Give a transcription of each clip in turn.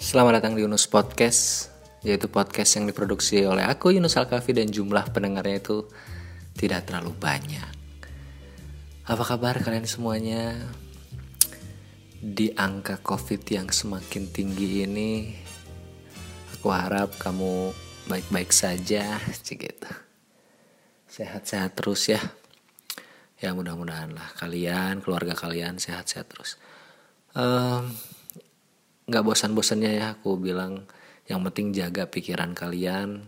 Selamat datang di Yunus Podcast, yaitu podcast yang diproduksi oleh aku Yunus Alkafi dan jumlah pendengarnya itu tidak terlalu banyak. Apa kabar kalian semuanya? Di angka COVID yang semakin tinggi ini, aku harap kamu baik-baik saja, gitu. Sehat-sehat terus ya. Ya mudah-mudahan lah kalian, keluarga kalian sehat-sehat terus. Gak bosan-bosannya ya aku bilang, yang penting jaga pikiran kalian.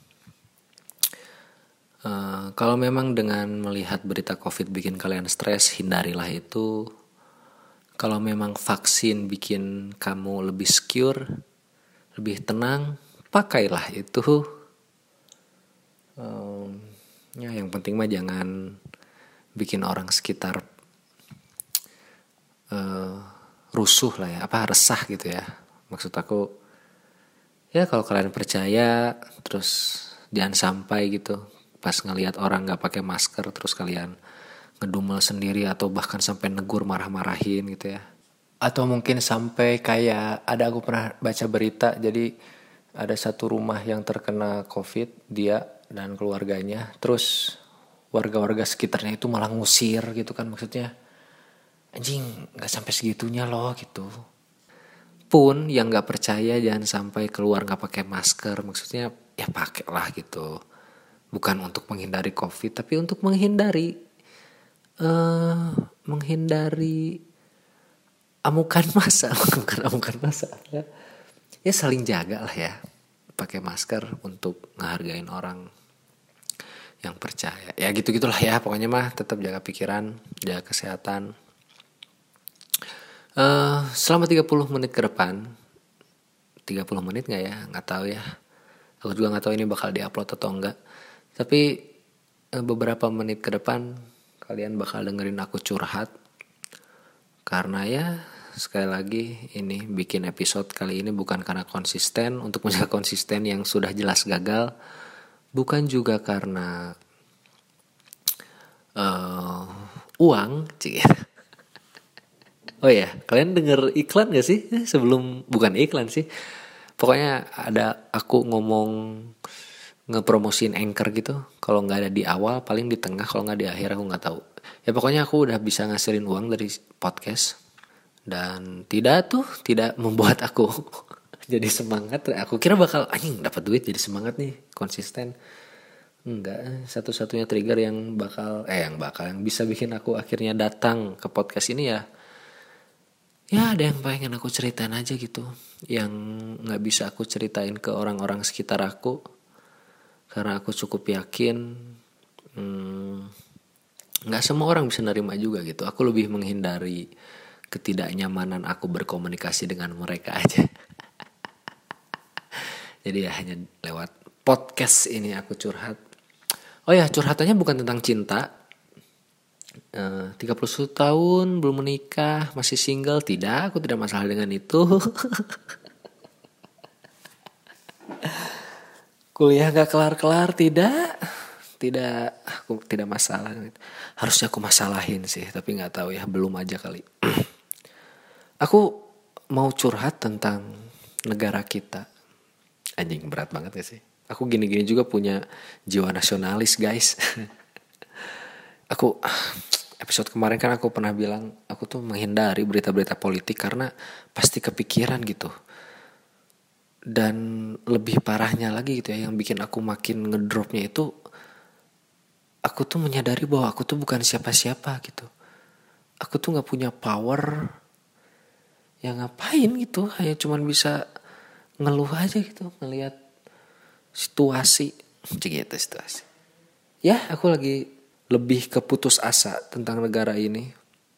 Kalau memang dengan melihat berita COVID bikin kalian stres, hindarilah itu. Kalau memang vaksin bikin kamu lebih secure, lebih tenang, pakailah itu. Ya yang penting mah jangan bikin orang sekitar rusuh lah ya, resah gitu ya. Maksud aku, ya kalau kalian percaya, terus jangan sampai gitu pas ngelihat orang nggak pakai masker terus kalian ngedumel sendiri atau bahkan sampai negur, marah-marahin gitu ya. Atau mungkin sampai kayak aku pernah baca berita, jadi ada satu rumah yang terkena COVID, dia dan keluarganya, terus warga-warga sekitarnya itu malah ngusir gitu kan, maksudnya anjing gak sampai segitunya loh gitu. Pun yang gak percaya jangan sampai keluar gak pakai masker, maksudnya ya pakailah gitu. Bukan untuk menghindari COVID, tapi untuk menghindari amukan massa. Bukan amukan massa ya saling jaga lah ya, pakai masker untuk ngehargain orang yang percaya. Ya gitu-gitulah ya, pokoknya mah tetap jaga pikiran, jaga kesehatan. Selama 30 menit ke depan, 30 menit gak ya? Gak tahu ya. Aku juga gak tahu ini bakal diupload atau enggak. Tapi beberapa menit ke depan kalian bakal dengerin aku curhat. Karena ya sekali lagi ini bikin episode kali ini bukan karena konsisten, untuk menjaga konsisten yang sudah jelas gagal. Bukan juga karena uang, Oh ya, kalian denger iklan gak sih? Bukan iklan sih. Pokoknya ada aku ngomong ngepromosiin Anchor gitu. Kalau gak ada di awal, paling di tengah. Kalau gak di akhir, aku gak tahu. Ya pokoknya aku udah bisa ngasilin uang dari podcast. Dan tidak membuat aku jadi semangat. Aku kira bakal dapat duit jadi semangat nih, konsisten. Enggak, satu-satunya trigger yang bisa bikin aku akhirnya datang ke podcast ini ya ada yang pengen aku ceritain aja gitu, yang gak bisa aku ceritain ke orang-orang sekitar aku, karena aku cukup yakin gak semua orang bisa nerima juga gitu. Aku lebih menghindari ketidaknyamanan aku berkomunikasi dengan mereka aja. Jadi ya hanya lewat podcast ini aku curhat. Oh ya, curhatannya bukan tentang cinta. 31 tahun belum menikah, masih single. Tidak, aku tidak masalah dengan itu. Kuliah gak kelar-kelar. Tidak, aku tidak masalah. Harusnya aku masalahin sih, tapi gak tahu ya, belum aja kali. Aku mau curhat tentang negara kita. Anjing, berat banget gak sih? Aku gini-gini juga punya jiwa nasionalis, guys. Aku episode kemarin kan aku pernah bilang aku tuh menghindari berita-berita politik karena pasti kepikiran gitu. Dan lebih parahnya lagi gitu ya, yang bikin aku makin ngedropnya itu, aku tuh menyadari bahwa aku tuh bukan siapa-siapa gitu. Aku tuh gak punya power. Ya ngapain gitu, hanya cuman bisa ngeluh aja gitu, ngelihat situasi. Ya aku lagi lebih ke putus asa tentang negara ini,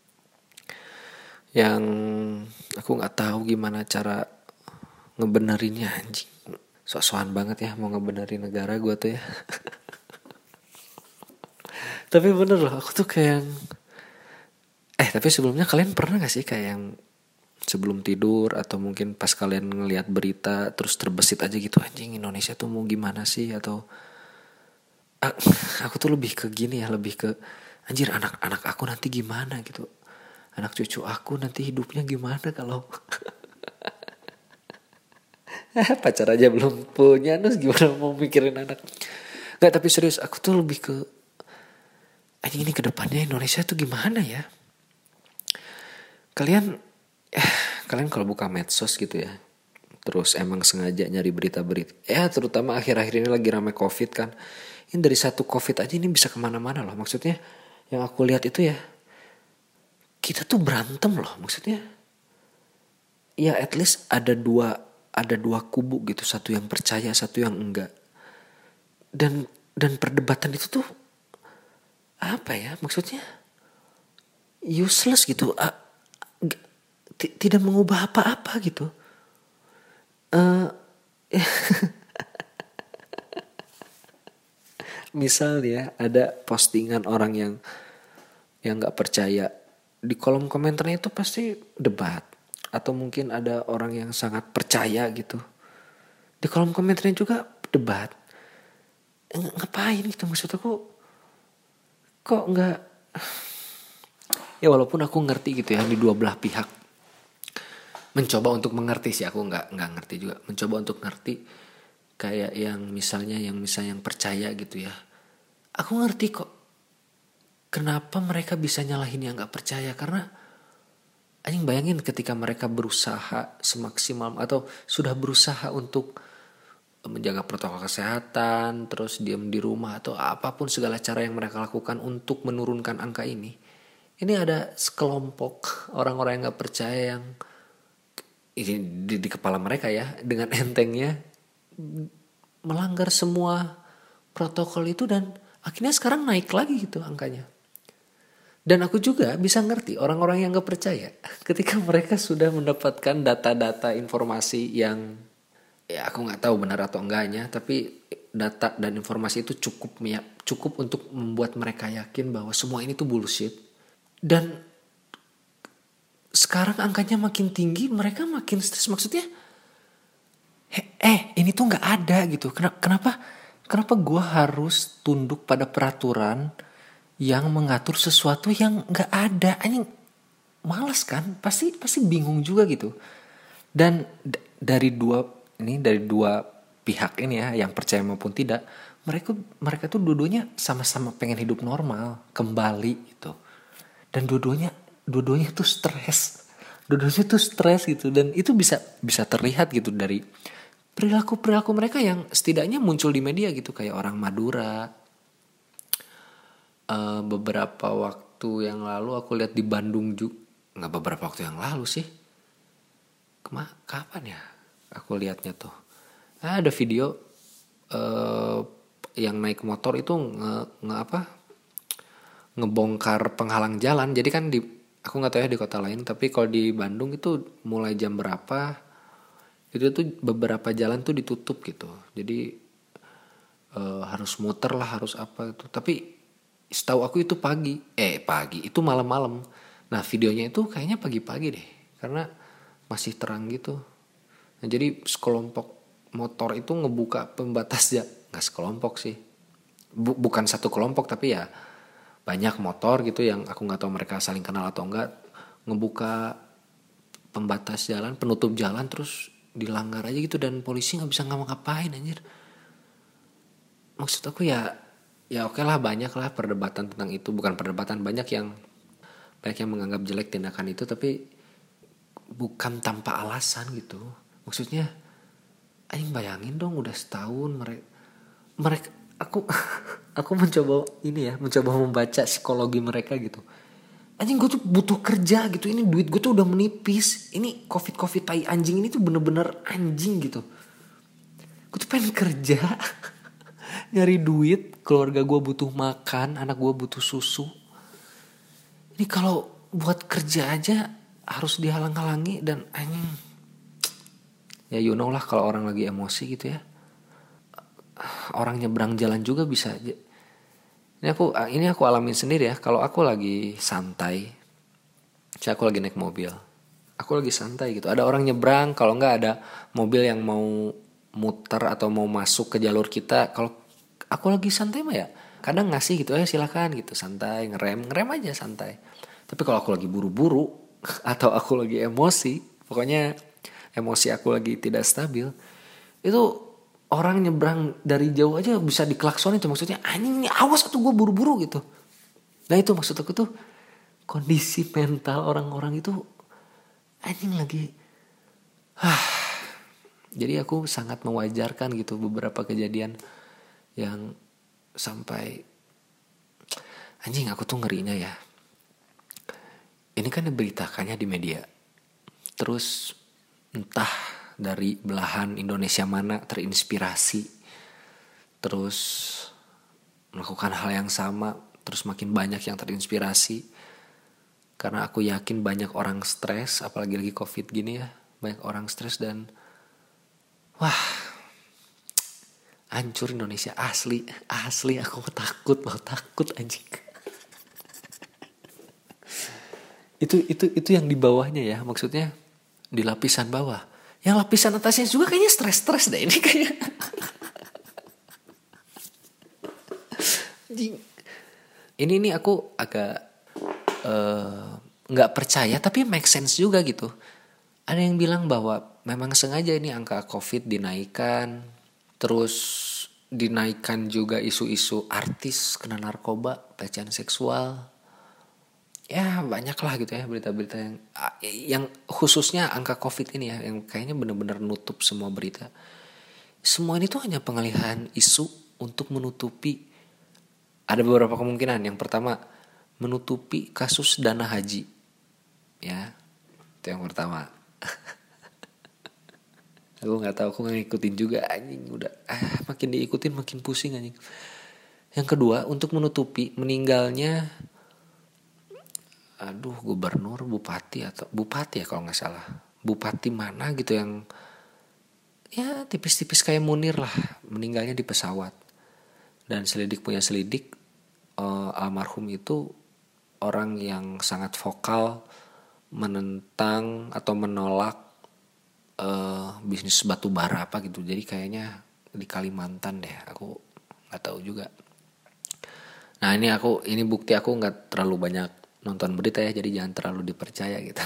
yang aku gak tahu gimana cara ngebenerinnya. Anjing, sok-sokan banget ya mau ngebenerin negara gue tuh ya. Tapi bener loh, aku tuh kayak tapi sebelumnya kalian pernah gak sih kayak yang sebelum tidur atau mungkin pas kalian ngelihat berita terus terbesit aja gitu, anjing Indonesia tuh mau gimana sih? Atau aku tuh lebih ke gini ya, lebih ke anjir anak-anak aku nanti gimana gitu, anak cucu aku nanti hidupnya gimana kalau Pacar aja belum punya, terus gimana mau mikirin anak. Nggak, tapi serius aku tuh lebih ke anjing, ini kedepannya Indonesia tuh gimana ya. Kalian kalian kalau buka medsos gitu ya, terus emang sengaja nyari berita-berita, ya terutama akhir-akhir ini lagi ramai COVID kan. Ini dari satu COVID aja ini bisa kemana-mana loh. Maksudnya yang aku lihat itu ya, kita tuh berantem loh. Maksudnya ya at least ada dua kubu gitu, satu yang percaya, satu yang enggak. Dan perdebatan itu tuh apa ya, maksudnya useless gitu. Tidak mengubah apa-apa gitu. Misal ya ada postingan orang yang nggak percaya, di kolom komentarnya itu pasti debat. Atau mungkin ada orang yang sangat percaya gitu, di kolom komentarnya juga debat. Ngapain gitu, maksud aku kok nggak, ya walaupun aku ngerti gitu ya, di dua belah pihak mencoba untuk mengerti sih, aku nggak ngerti juga, mencoba untuk ngerti. Kayak yang misalnya yang percaya gitu ya, aku ngerti kok kenapa mereka bisa nyalahin yang nggak percaya. Karena anjing, bayangin ketika mereka berusaha semaksimal atau sudah berusaha untuk menjaga protokol kesehatan, terus diam di rumah atau apapun segala cara yang mereka lakukan untuk menurunkan angka ini ada sekelompok orang-orang yang nggak percaya yang di kepala mereka ya, dengan entengnya melanggar semua protokol itu, dan akhirnya sekarang naik lagi gitu angkanya. Dan aku juga bisa ngerti orang-orang yang gak percaya ketika mereka sudah mendapatkan data-data informasi yang ya aku gak tahu benar atau enggaknya, tapi data dan informasi itu cukup untuk membuat mereka yakin bahwa semua ini tuh bullshit. Dan sekarang angkanya makin tinggi, mereka makin stres. Maksudnya ini tuh gak ada gitu. Kenapa gue harus tunduk pada peraturan yang mengatur sesuatu yang nggak ada? Anjing, malas kan, pasti bingung juga gitu. Dan dari dua pihak ini ya, yang percaya maupun tidak, mereka tuh dua-duanya sama-sama pengen hidup normal kembali gitu. Dan dua-duanya tuh stres gitu. Dan itu bisa terlihat gitu dari perilaku mereka yang setidaknya muncul di media gitu, kayak orang Madura. Beberapa waktu yang lalu aku lihat di Bandung juga, nggak beberapa waktu yang lalu sih, kapan ya aku lihatnya tuh, ada video yang naik motor itu ngebongkar penghalang jalan. Jadi kan aku nggak tahu ya di kota lain, tapi kalau di Bandung itu mulai jam berapa itu tuh beberapa jalan tuh ditutup gitu. Jadi harus muter lah, harus apa itu. Tapi setahu aku itu pagi itu malam-malam. Nah videonya itu kayaknya pagi-pagi deh, karena masih terang gitu. Nah jadi sekelompok motor itu ngebuka pembatas nggak sekelompok sih, bukan satu kelompok, tapi ya banyak motor gitu yang aku nggak tahu mereka saling kenal atau enggak, ngebuka pembatas jalan, penutup jalan, terus dilanggar aja gitu, dan polisi nggak bisa ngapa-ngapain anjir. Maksud aku ya oke lah, banyak lah perdebatan tentang itu, bukan perdebatan, banyak yang menganggap jelek tindakan itu, tapi bukan tanpa alasan gitu. Maksudnya anjing, bayangin dong, udah setahun mereka aku mencoba membaca psikologi mereka gitu. Anjing, gue tuh butuh kerja gitu, ini duit gue tuh udah menipis, ini covid tai anjing ini tuh bener-bener anjing gitu. Gue tuh pengen kerja nyari duit, keluarga gue butuh makan, anak gue butuh susu. Ini kalau buat kerja aja harus dihalang-halangi, dan anjing. Ya you know lah, kalau orang lagi emosi gitu ya, orang nyebrang jalan juga bisa. Ini aku alamin sendiri ya. Kalau aku lagi santai, aku lagi naik mobil, aku lagi santai gitu, ada orang nyebrang, kalau nggak ada mobil yang mau muter atau mau masuk ke jalur kita, kalau aku lagi santai mah ya kadang ngasih gitu, silakan gitu, santai, ngerem aja santai. Tapi kalau aku lagi buru-buru atau aku lagi emosi, pokoknya emosi aku lagi tidak stabil, Itu orang nyebrang dari jauh aja bisa diklaksonin tuh, maksudnya anjing ini awas atau gue buru-buru gitu. Nah itu maksud aku tuh, kondisi mental orang-orang itu anjing lagi. Jadi aku sangat mewajarkan gitu beberapa kejadian yang sampai anjing aku tuh ngerinya ya. Ini kan diberitakannya di media. Terus entah dari belahan Indonesia mana terinspirasi. Terus melakukan hal yang sama. Terus makin banyak yang terinspirasi. Karena aku yakin banyak orang stres. Apalagi lagi COVID gini ya. Banyak orang stres dan wah, hancur Indonesia asli aku takut anjing. Itu yang di bawahnya ya, maksudnya di lapisan bawah. Yang lapisan atasnya juga kayaknya stres deh ini kayak. Anjing. Ini aku agak nggak percaya tapi make sense juga gitu. Ada yang bilang bahwa memang sengaja ini angka COVID dinaikkan. Terus dinaikkan juga isu-isu artis kena narkoba, pelecehan seksual. Ya banyak lah gitu ya berita-berita yang khususnya angka COVID ini ya. Yang kayaknya benar-benar nutup semua berita. Semua ini tuh hanya pengalihan isu untuk menutupi. Ada beberapa kemungkinan. Yang pertama, menutupi kasus dana haji. Ya, itu yang pertama. Aku nggak tahu, aku ngikutin juga anjing udah makin diikutin makin pusing anjing. Yang kedua, untuk menutupi meninggalnya gubernur, bupati ya kalau nggak salah. Bupati mana gitu yang ya tipis-tipis kayak Munir lah, meninggalnya di pesawat. Dan selidik almarhum itu orang yang sangat vokal menentang atau menolak bisnis batu bara apa gitu. Jadi kayaknya di Kalimantan deh, aku nggak tahu juga. Nah ini bukti aku nggak terlalu banyak nonton berita ya, jadi jangan terlalu dipercaya gitu.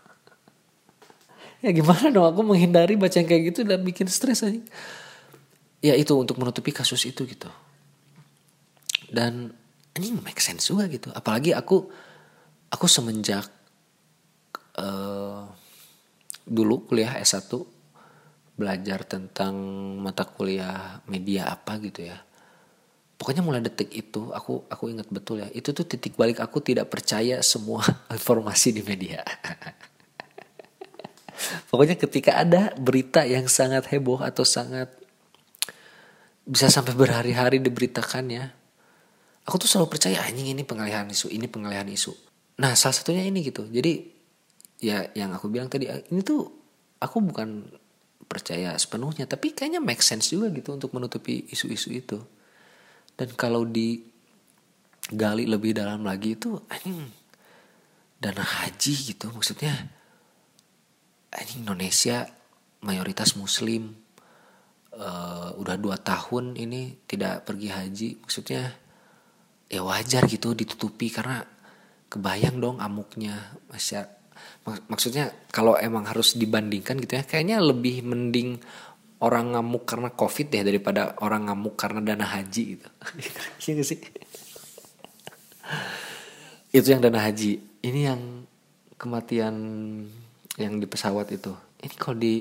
Ya gimana dong, aku menghindari baca yang kayak gitu dan bikin stres aja. Ya itu untuk menutupi kasus itu gitu. Dan ini make sense juga gitu. Apalagi aku semenjak dulu kuliah S1 belajar tentang mata kuliah media apa gitu ya. Pokoknya mulai detik itu aku ingat betul ya. Itu tuh titik balik aku tidak percaya semua informasi di media. Pokoknya ketika ada berita yang sangat heboh atau sangat bisa sampai berhari-hari diberitakannya, aku tuh selalu percaya anjing ini pengalihan isu. Nah, salah satunya ini gitu. Jadi ya yang aku bilang tadi, ini tuh aku bukan percaya sepenuhnya, tapi kayaknya make sense juga gitu untuk menutupi isu-isu itu. Dan kalau digali lebih dalam lagi itu anjing dana haji gitu, maksudnya anjing Indonesia mayoritas muslim, udah 2 tahun ini tidak pergi haji, maksudnya ya wajar gitu ditutupi karena kebayang dong amuknya maksudnya kalau emang harus dibandingkan gitu ya, kayaknya lebih mending orang ngamuk karena COVID deh daripada orang ngamuk karena dana haji gitu. Iya gak sih? Itu yang dana haji. Ini yang kematian yang di pesawat itu. Ini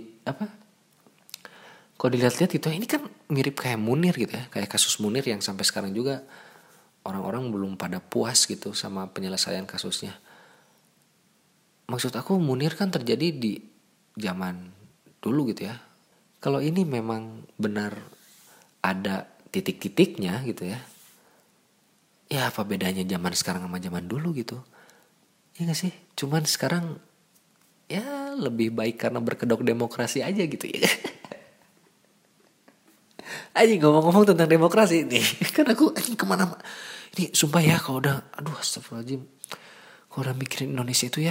kalau dilihat-lihat gitu, ini kan mirip kayak Munir gitu ya, kayak kasus Munir yang sampai sekarang juga orang-orang belum pada puas gitu sama penyelesaian kasusnya. Maksud aku Munir kan terjadi di zaman dulu gitu ya. Kalau ini memang benar ada titik-titiknya gitu ya. Ya apa bedanya zaman sekarang sama zaman dulu gitu. Ya gak sih? Cuman sekarang ya lebih baik karena berkedok demokrasi aja gitu ya. Aja ngomong-ngomong tentang demokrasi nih. Kan aku kemana. Ini sumpah ya kalau udah astagfirullahaladzim. Kalau udah mikirin Indonesia itu ya.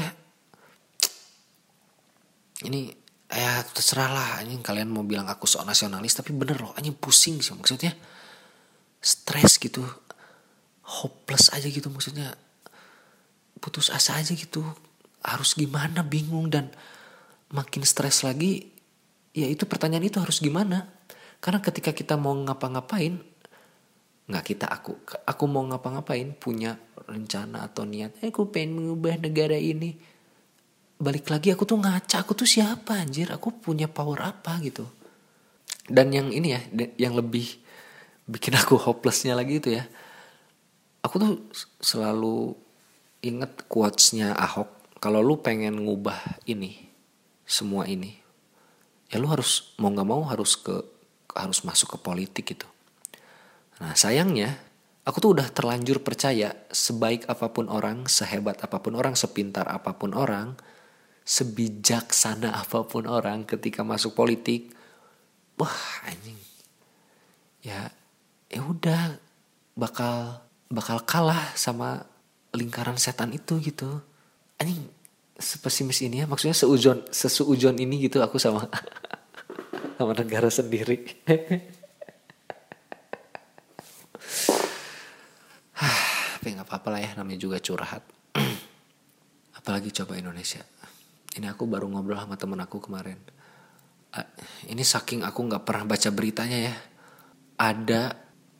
Ini ya terserah lah anjing, kalian mau bilang aku sok nasionalis, tapi bener loh anjing pusing sih, maksudnya stres gitu, hopeless aja gitu, maksudnya putus asa aja gitu, harus gimana bingung. Dan makin stres lagi ya itu pertanyaan itu harus gimana. Karena ketika kita mau ngapa-ngapain, nggak kita aku mau ngapa-ngapain, punya rencana atau niat, aku pengen mengubah negara ini. Balik lagi aku tuh ngaca, aku tuh siapa anjir, aku punya power apa gitu. Dan yang ini ya, yang lebih bikin aku hopelessnya lagi itu ya, aku tuh selalu inget quotes-nya Ahok, kalau lu pengen ngubah ini, semua ini, ya lu harus mau nggak mau harus masuk ke politik gitu. Nah sayangnya aku tuh udah terlanjur percaya sebaik apapun orang, sehebat apapun orang, sepintar apapun orang, sebijaksana apapun orang, ketika masuk politik, wah anjing, ya udah bakal kalah sama lingkaran setan itu gitu. Anjing, sepesimis ini ya, maksudnya sesuujon ini gitu aku sama sama negara sendiri. Tapi nggak apa-apa lah ya, namanya juga curhat. Apalagi coba Indonesia. Ini aku baru ngobrol sama temen aku kemarin. Ini saking aku nggak pernah baca beritanya ya. Ada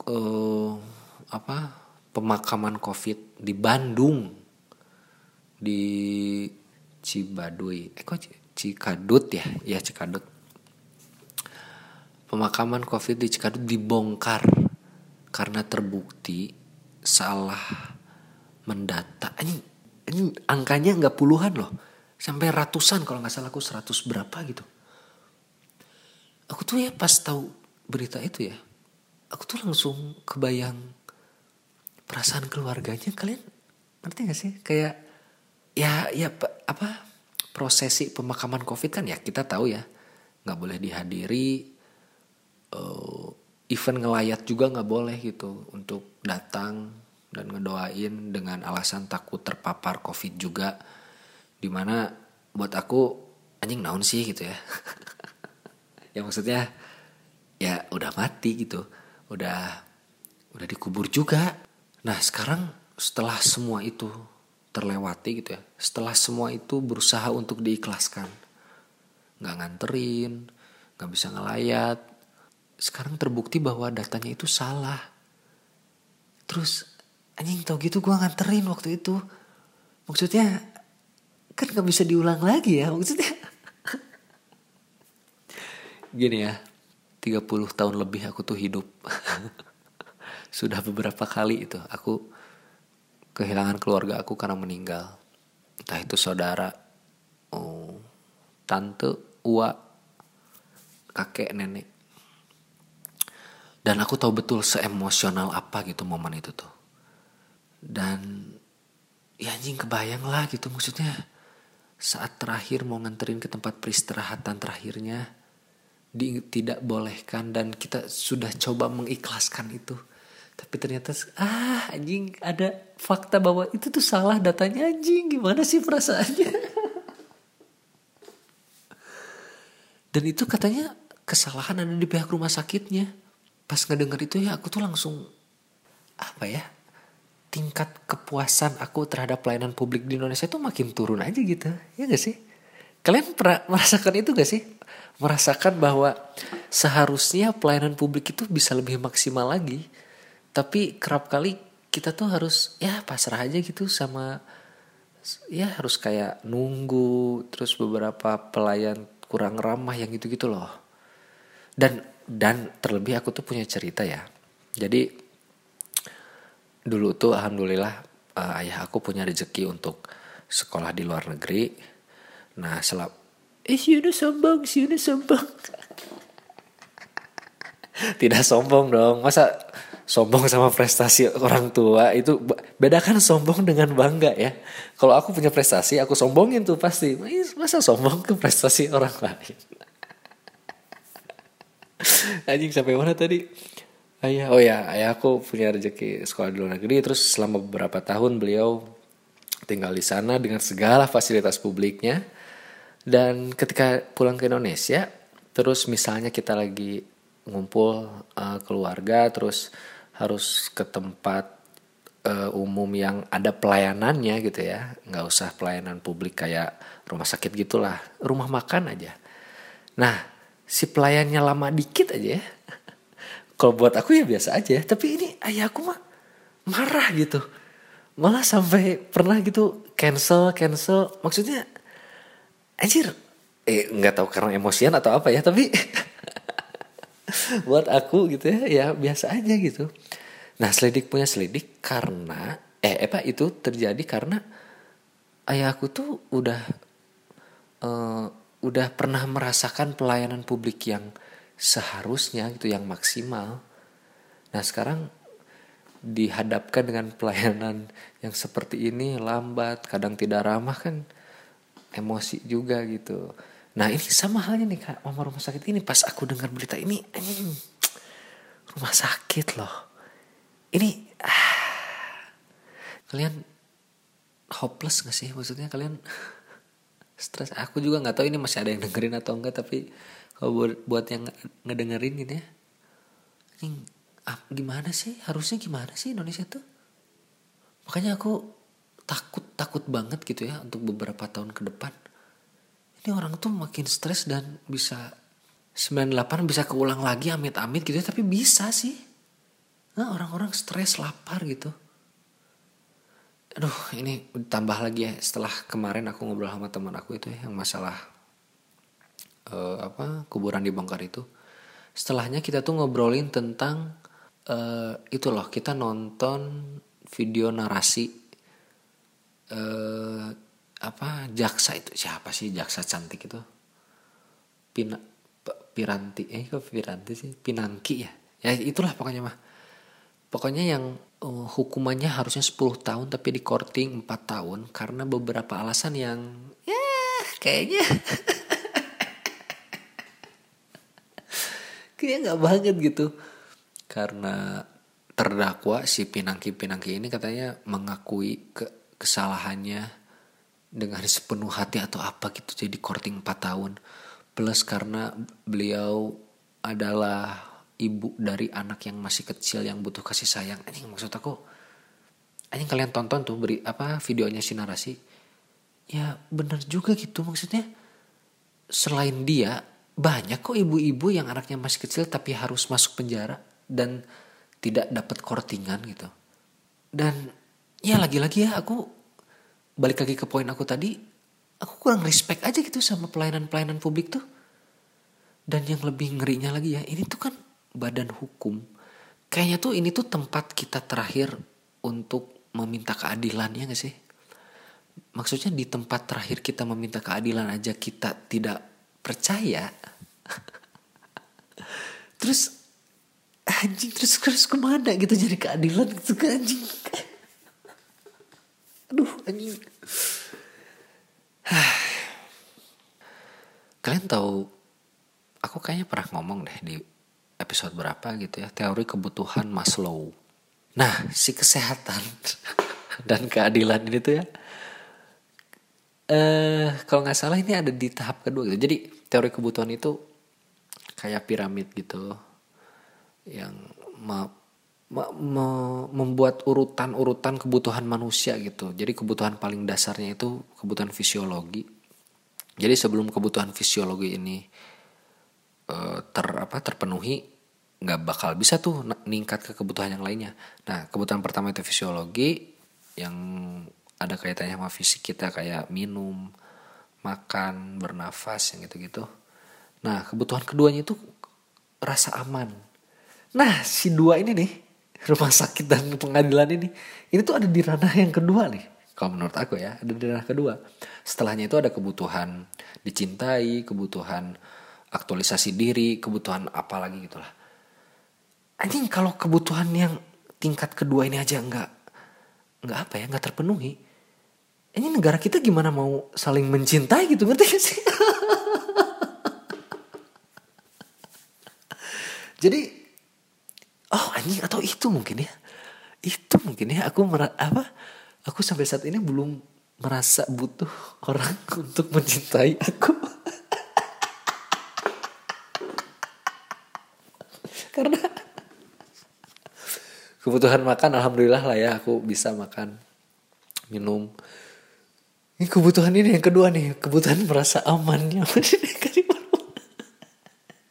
pemakaman COVID di Bandung, di Cibaduy. Cikadut ya? Ya Cikadut. Pemakaman COVID di Cikadut dibongkar karena terbukti salah mendata. Ini angkanya nggak puluhan loh, sampai ratusan kalau nggak salah, aku 100 berapa gitu. Aku tuh ya pas tahu berita itu ya, aku tuh langsung kebayang perasaan keluarganya. Kalian ngerti gak sih? Kayak ya prosesi pemakaman COVID kan ya kita tahu ya, nggak boleh dihadiri, event ngelayat juga nggak boleh gitu untuk datang dan ngedoain dengan alasan takut terpapar COVID juga. Dimana buat aku anjing naon sih gitu ya. Ya maksudnya ya udah mati gitu, udah dikubur juga. Nah sekarang setelah semua itu terlewati gitu ya, setelah semua itu berusaha untuk diikhlaskan, nggak nganterin, nggak bisa ngelayat, sekarang terbukti bahwa datanya itu salah. Terus anjing tau gitu gue nganterin waktu itu, maksudnya kan gak bisa diulang lagi ya, maksudnya gini ya, 30 tahun lebih aku tuh hidup. Sudah beberapa kali itu aku kehilangan keluarga aku karena meninggal. Entah itu saudara, tante, uak, kakek, nenek. Dan aku tahu betul seemosional apa gitu momen itu tuh. Dan ya anjing kebayang lah gitu, maksudnya saat terakhir mau nganterin ke tempat peristirahatan terakhirnya, tidak bolehkan, dan kita sudah coba mengikhlaskan itu, tapi ternyata anjing ada fakta bahwa itu tuh salah datanya. Anjing gimana sih perasaannya? Dan itu katanya kesalahan ada di pihak rumah sakitnya. Pas ngedenger itu ya aku tuh langsung tingkat kepuasan aku terhadap pelayanan publik di Indonesia itu makin turun aja gitu. Ya gak sih? Kalian pernah merasakan itu gak sih? Merasakan bahwa seharusnya pelayanan publik itu bisa lebih maksimal lagi. Tapi kerap kali kita tuh harus ya pasrah aja gitu sama, ya harus kayak nunggu. Terus beberapa pelayan kurang ramah yang gitu-gitu loh. Dan terlebih aku tuh punya cerita ya. Jadi dulu tuh alhamdulillah ayah aku punya rezeki untuk sekolah di luar negeri. Nah Siuna sombong. Tidak sombong dong, masa sombong sama prestasi orang tua itu. Bedakan sombong dengan bangga ya. Kalau aku punya prestasi aku sombongin tuh pasti. Masa sombong ke prestasi orang lain. Anjing sampai mana tadi? Ayah aku punya rezeki sekolah di luar negeri. Terus selama beberapa tahun beliau tinggal di sana dengan segala fasilitas publiknya. Dan ketika pulang ke Indonesia, terus misalnya kita lagi ngumpul keluarga, terus harus ke tempat umum yang ada pelayanannya gitu ya, nggak usah pelayanan publik kayak rumah sakit gitulah, rumah makan aja. Nah si pelayannya lama dikit aja ya. Kalau buat aku ya biasa aja. Tapi ini ayahku mah marah gitu. Malah sampai pernah gitu cancel. Maksudnya anjir. Nggak tahu karena emosian atau apa ya. Tapi buat aku gitu ya biasa aja gitu. Nah selidik punya selidik karena itu terjadi karena ayahku tuh udah pernah merasakan pelayanan publik yang seharusnya gitu, yang maksimal. Nah sekarang dihadapkan dengan pelayanan yang seperti ini, lambat, kadang tidak ramah, kan emosi juga gitu. Nah ini sama halnya nih Kak, mama rumah sakit ini. Pas aku dengar berita ini, rumah sakit loh. Ini kalian hopeless gak sih? Maksudnya kalian stres? Aku juga gak tahu ini masih ada yang dengerin atau enggak. Tapi kalau buat yang ngedengerin gitu ya, gimana sih? Harusnya gimana sih Indonesia tuh? Makanya aku takut banget gitu ya untuk beberapa tahun ke depan. Ini orang tuh makin stres dan bisa 98 bisa keulang lagi, amit-amit gitu ya. Tapi bisa sih. Nah, orang-orang stres, lapar gitu. Aduh, ini tambah lagi ya setelah kemarin aku ngobrol sama teman aku itu ya, yang masalah kuburan dibongkar itu. Setelahnya kita tuh ngobrolin tentang itu loh, kita nonton video narasi jaksa itu, siapa sih jaksa cantik itu? Pinangki ya. Ya itulah pokoknya mah. Pokoknya yang hukumannya harusnya 10 tahun tapi dikorting 4 tahun karena beberapa alasan yang ya kayaknya kayak gak banget gitu. Karena terdakwa si Pinangki ini katanya mengakui kesalahannya dengan sepenuh hati atau apa gitu, jadi korting 4 tahun. Plus karena beliau adalah ibu dari anak yang masih kecil yang butuh kasih sayang. Maksud aku, kalian tonton tuh videonya si narasi. Ya benar juga gitu, maksudnya selain dia banyak kok ibu-ibu yang anaknya masih kecil tapi harus masuk penjara dan tidak dapat kortingan gitu. Dan ya lagi-lagi ya aku balik lagi ke poin aku tadi, aku kurang respect aja gitu sama pelayanan publik tuh. Dan yang lebih ngerinya lagi ya, ini tuh kan badan hukum. Kayaknya tuh ini tuh tempat kita terakhir untuk meminta keadilan, ya gak sih? Maksudnya di tempat terakhir kita meminta keadilan aja kita tidak percaya. Terus kemana gitu jadi keadilan gitu kan anjing. Aduh anjing. Kalian tahu, aku kayaknya pernah ngomong deh di episode berapa gitu ya, teori kebutuhan Maslow. Nah si kesehatan dan keadilan ini tuh ya, kalau nggak salah ini ada di tahap kedua gitu. Jadi teori kebutuhan itu kayak piramid gitu, yang membuat urutan kebutuhan manusia gitu. Jadi kebutuhan paling dasarnya itu kebutuhan fisiologi. Jadi sebelum kebutuhan fisiologi ini terpenuhi, nggak bakal bisa tuh ningkat ke kebutuhan yang lainnya. Nah kebutuhan pertama itu fisiologi, yang ada kaitannya sama fisik kita kayak minum, makan, bernafas, yang gitu-gitu. Nah kebutuhan keduanya itu rasa aman. Nah si dua ini nih, rumah sakit dan pengadilan ini tuh ada di ranah yang kedua nih. Kalau menurut aku ya, ada di ranah kedua. Setelahnya itu ada kebutuhan dicintai, kebutuhan aktualisasi diri, kebutuhan apa lagi gitulah. Anjing, kalau kebutuhan yang tingkat kedua ini aja nggak terpenuhi. Ini negara kita gimana mau saling mencintai gitu, ngerti gak sih? Jadi, anjing, atau itu mungkin ya aku sampai saat ini belum merasa butuh orang untuk mencintai aku. Karena kebutuhan makan alhamdulillah lah ya, aku bisa makan, minum. Ini kebutuhan ini yang kedua nih, kebutuhan merasa aman, nyaman.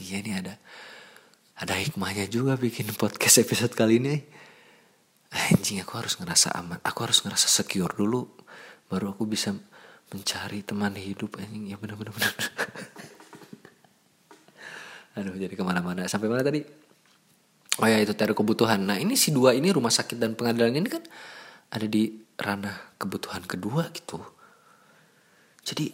iya ini ada hikmahnya juga bikin podcast episode kali ini. Anjing, aku harus ngerasa aman, aku harus ngerasa secure dulu, baru aku bisa mencari teman hidup. Anjing, ya benar. Aduh, jadi kemana-mana. Sampai mana tadi? Oh ya, itu teori kebutuhan. Nah ini si 2 ini, rumah sakit dan pengadilan ini kan ada di ranah kebutuhan kedua gitu. Jadi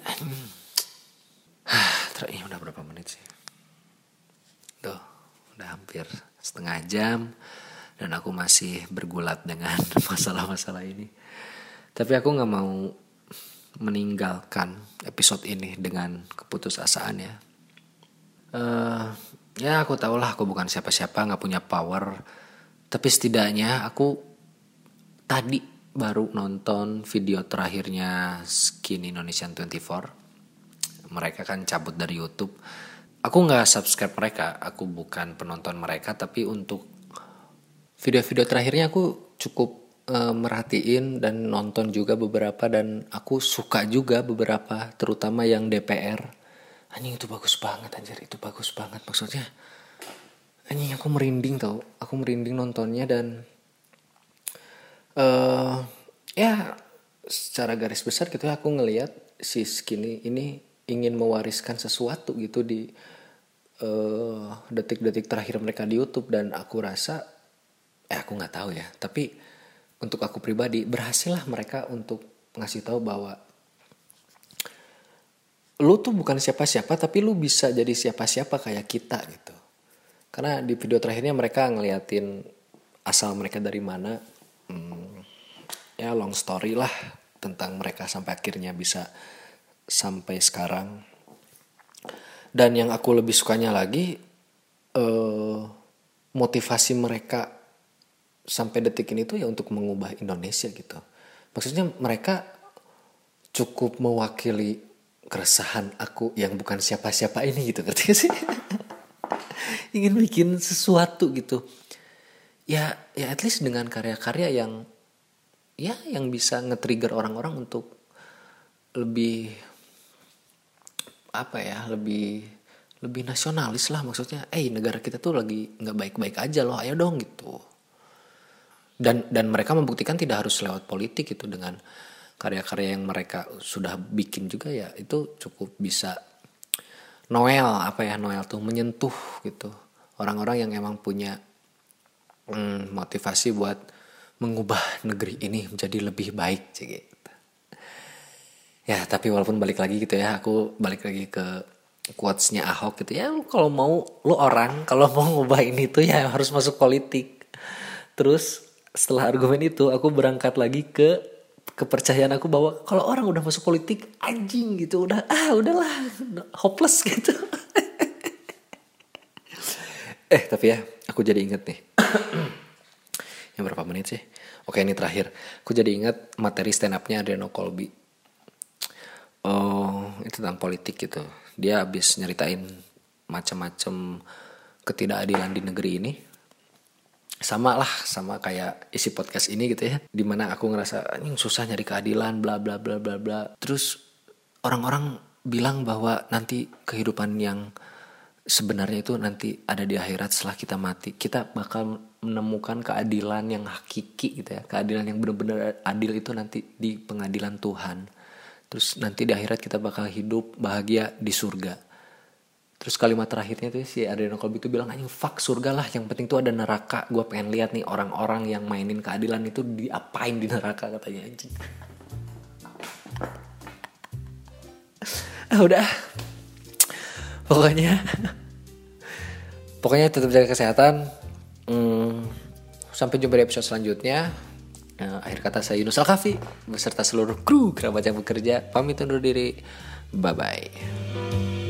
ini udah berapa menit sih? Tuh, udah hampir setengah jam. Dan aku masih bergulat dengan masalah-masalah ini. Tapi aku gak mau meninggalkan episode ini dengan keputusasaan ya. Ya aku tahulah aku bukan siapa-siapa, gak punya power. Tapi setidaknya aku tadi baru nonton video terakhirnya Skin Indonesian 24. Mereka kan cabut dari YouTube. Aku gak subscribe mereka, aku bukan penonton mereka. Tapi untuk video-video terakhirnya aku cukup merhatiin dan nonton juga beberapa. Dan aku suka juga beberapa, terutama yang DPR. Anjing itu bagus banget anjir, itu bagus banget. Maksudnya anjing aku merinding tau. Aku merinding nontonnya dan ya secara garis besar gitu ya, aku ngelihat si Skinny ini ingin mewariskan sesuatu gitu di detik-detik terakhir mereka di YouTube. Dan aku rasa aku nggak tahu ya, tapi untuk aku pribadi berhasil lah mereka untuk ngasih tahu bahwa lu tuh bukan siapa-siapa, tapi lu bisa jadi siapa-siapa kayak kita gitu. Karena di video terakhirnya mereka ngeliatin asal mereka dari mana. Ya long story lah tentang mereka sampai akhirnya bisa sampai sekarang. Dan yang aku lebih sukanya lagi motivasi mereka sampai detik ini tuh ya untuk mengubah Indonesia gitu. Maksudnya mereka cukup mewakili keresahan aku yang bukan siapa-siapa ini gitu, ngerti gak sih? Ingin bikin sesuatu gitu. Ya at least dengan karya-karya yang bisa nge-trigger orang-orang untuk lebih lebih nasionalis lah. Maksudnya negara kita tuh lagi nggak baik-baik aja loh, ayo dong gitu. Dan mereka membuktikan tidak harus lewat politik gitu. Dengan karya-karya yang mereka sudah bikin juga ya itu cukup bisa Noel tuh menyentuh gitu orang-orang yang emang punya motivasi buat mengubah negeri ini menjadi lebih baik gitu. Ya tapi walaupun balik lagi gitu ya, aku balik lagi ke quotes-nya Ahok gitu ya, kalau mau ngubah ini tuh ya harus masuk politik. Terus setelah argumen itu aku berangkat lagi ke kepercayaan aku bahwa kalau orang udah masuk politik anjing gitu udahlah hopeless gitu. Tapi ya aku jadi inget nih. Yang berapa menit sih? Oke, ini terakhir. Aku jadi ingat materi stand up-nya Adriano Colby. Itu tentang politik gitu. Dia habis nyeritain macam-macam ketidakadilan di negeri ini. Sama kayak isi podcast ini gitu ya. Dimana aku ngerasa susah nyari keadilan bla bla bla bla bla. Terus orang-orang bilang bahwa nanti kehidupan yang sebenarnya itu nanti ada di akhirat setelah kita mati. Kita bakal menemukan keadilan yang hakiki gitu ya. Keadilan yang benar-benar adil itu nanti di pengadilan Tuhan. Terus nanti di akhirat kita bakal hidup bahagia di surga. Terus kalimat terakhirnya tuh si Adriano Colby itu bilang, fuck surga lah, yang penting tuh ada neraka. Gue pengen lihat nih orang-orang yang mainin keadilan itu diapain di neraka, katanya anjing. Udah. Pokoknya tetap jaga kesehatan. Sampai jumpa di episode selanjutnya. Akhir kata saya Yunus Al-Kafi beserta seluruh kru kerabat yang bekerja pamit undur diri. Bye bye.